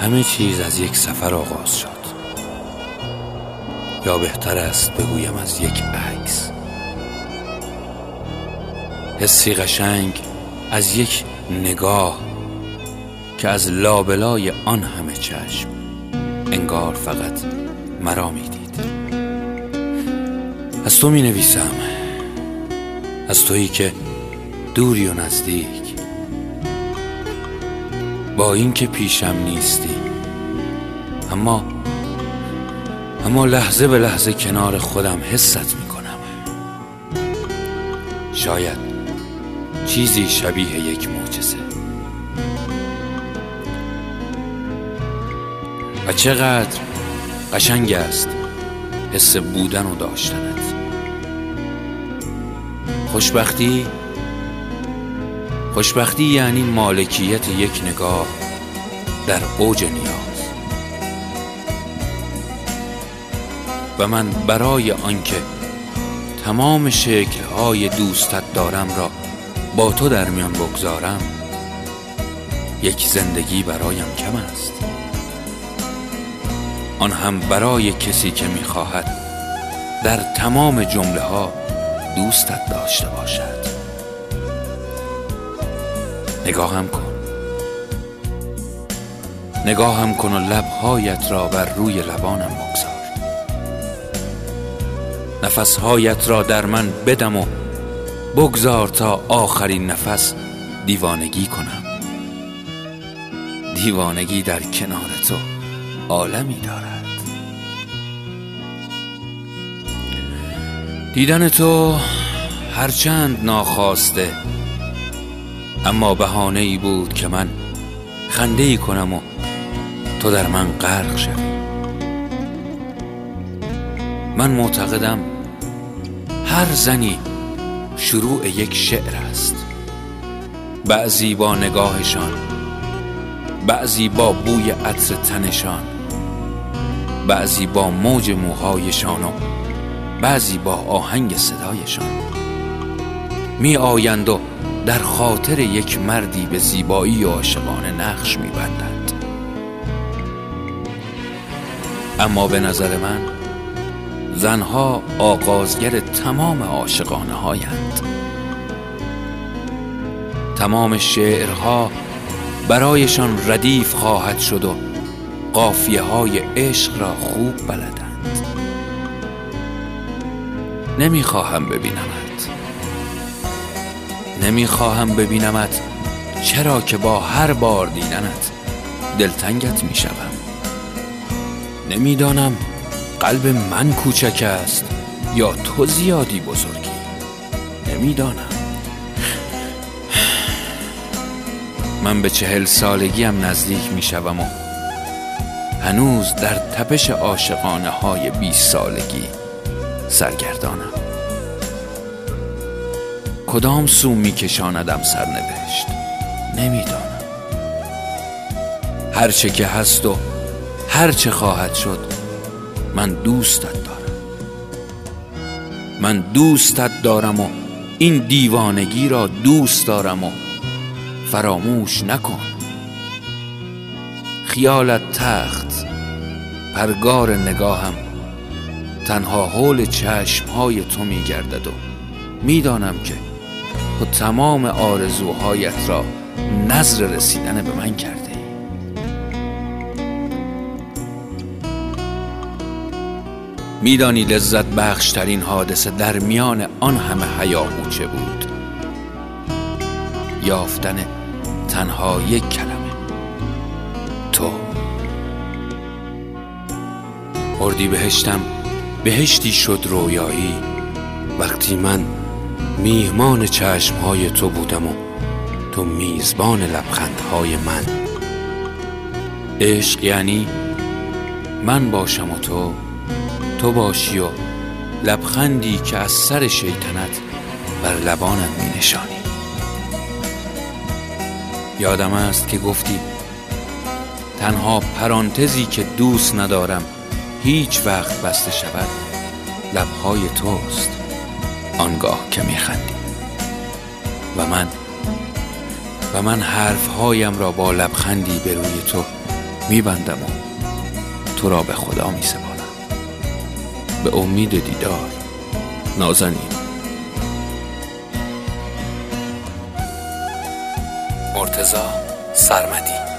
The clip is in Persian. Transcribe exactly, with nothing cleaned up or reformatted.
همه چیز از یک سفر آغاز شد، یا بهتر است بگویم از یک عکس. حسی قشنگ از یک نگاه که از لابلای آن همه چشم انگار فقط مرا می دید. از تو می نویسم، از تویی که دوری و نزدیک، با این که پیشم نیستی، اما اما لحظه به لحظه کنار خودم حست می کنم. شاید چیزی شبیه یک معجزه. و چقدر قشنگ است حس بودن و داشتنت. خوشبختی خوشبختی یعنی مالکیت یک نگاه در اوج نیاز. و من برای آنکه تمام شکل‌های دوستت دارم را با تو در میان بگذارم، یک زندگی برایم کم است، آن هم برای کسی که می‌خواهد در تمام جمله‌ها دوستت داشته باشد. نگاهم کن نگاهم کن و لبهایت را بر روی لبانم بگذار. نفسهایت را در من بدم و بگذار تا آخرین نفس دیوانگی کنم. دیوانگی در کنار تو عالمی دارد. دیدن تو هرچند ناخواسته، اما بهانه‌ای بود که من خنده‌ای کنم و تو در من غرق شوی. من معتقدم هر زنی شروع یک شعر است، بعضی با نگاهشان، بعضی با بوی عطر تنشان، بعضی با موج موهایشان و بعضی با آهنگ صدایشان می آیند و در خاطر یک مردی به زیبایی و عاشقانه نقش می بندند. اما به نظر من زنها آغازگر تمام عاشقانه هایند. تمام شعرها برایشان ردیف خواهد شد و قافیه های عشق را خوب بلدند. نمیخواهم ببینمت نمیخواهم ببینمت چرا که با هر بار دیدنت دلتنگت میشوم. نمیدانم قلب من کوچک است یا تو زیادی بزرگی. نمیدانم. من به چهل سالگیم نزدیک میشوم و هنوز در تپش عاشقانه های بیست سالگی سرگردانم. کدام سو میکشاندم سرنوشت نمیدانم. هرچه که هست و هرچه خواهد شد، من دوستت دارم. من دوستت دارم و این دیوانگی را دوست دارم و فراموش نکن. خیالت تخت، پرگار نگاهم تنها حول چشمهای تو میگردد و میدانم که تو تمام آرزوهایت را نظر رسیدن به من کرده ای. میدانی لذت بخشترین حادثه در میان آن همه هیاهو چه بود؟ یافتن تنها یک کلمه: تو. اردی بهشتم بهشتی شد رویایی وقتی من میهمان چشمهای تو بودم و تو میزبان لبخندهای من. عشق یعنی من باشم و تو تو باشی و لبخندی که از سر شیطنت بر لبانم می نشانی. یادم است که گفتی تنها پرانتزی که دوست ندارم هیچ وقت بسته شود لبهای توست آنگاه که می خندی. و من و من حرفهایم را با لبخندی به روی تو میبندم و تو را به خدا میسپارم. به امید دیدار، نازنین. مرتضی سرمدی.